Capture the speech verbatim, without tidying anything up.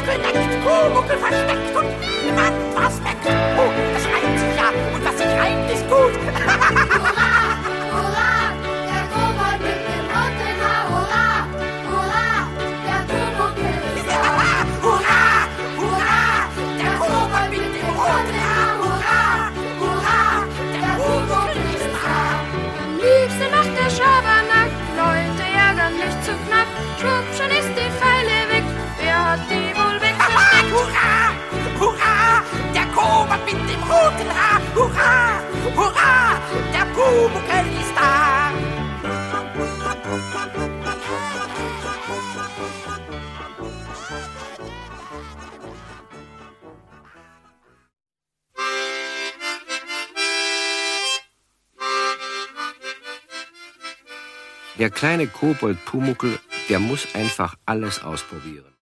Pumuckl neckt, Pumuckl versteckt und niemand was merkt. Oh, das reimt sich ja und was sich reimt ist gut. Hurra, hurra, der Kobold mit dem roten Haar. Hurra, hurra, der Pumuckl ist da. Hurra, hurra, der Kobold mit dem roten Haar. Hurra, hurra, der Pumuckl ist da. Am liebsten macht der Schabernack, Leute ärgern mich zu knapp. Schwupp, schon ist die Pfeile weg, wer hat die wohl weggesteckt? Hurra, hurra, der Kobold mit dem roten Haar. Hurra, hurra, der Pumuckl ist da. Der kleine Kobold Pumuckl, der muss einfach alles ausprobieren.